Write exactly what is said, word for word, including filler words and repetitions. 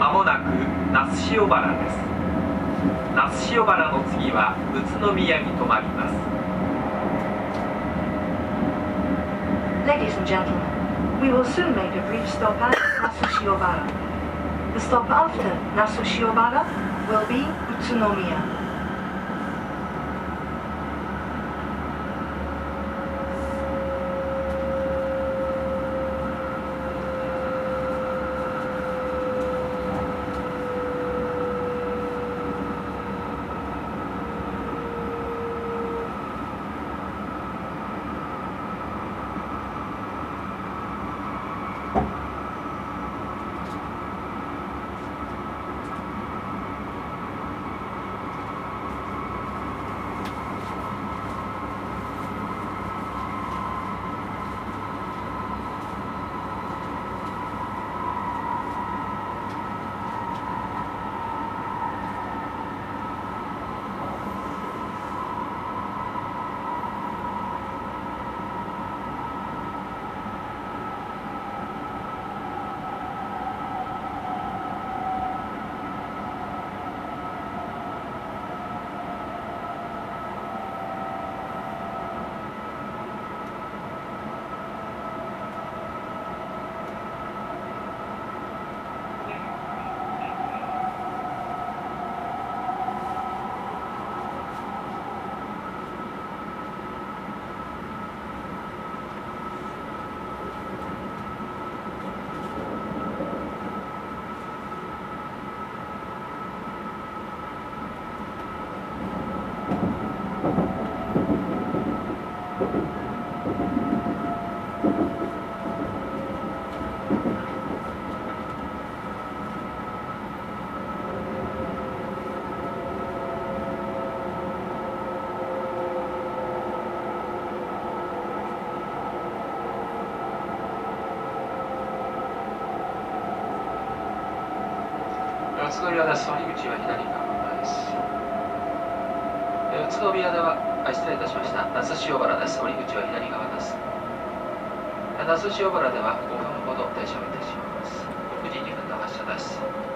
まもなく那須塩原です。那須塩原の次は宇都宮に停まります。 Ladies and gentlemen, we will soon make a brief stop at Nasushiobara. The stop after Nasushiobara will be Utsunomiya. 宇都宮です。降り口は左側です。宇都宮では、あ、失礼いたしました。那須塩原です。降り口は左側です。那須塩原ではごふんほど停車をいたします。ろくじにふんの発車です。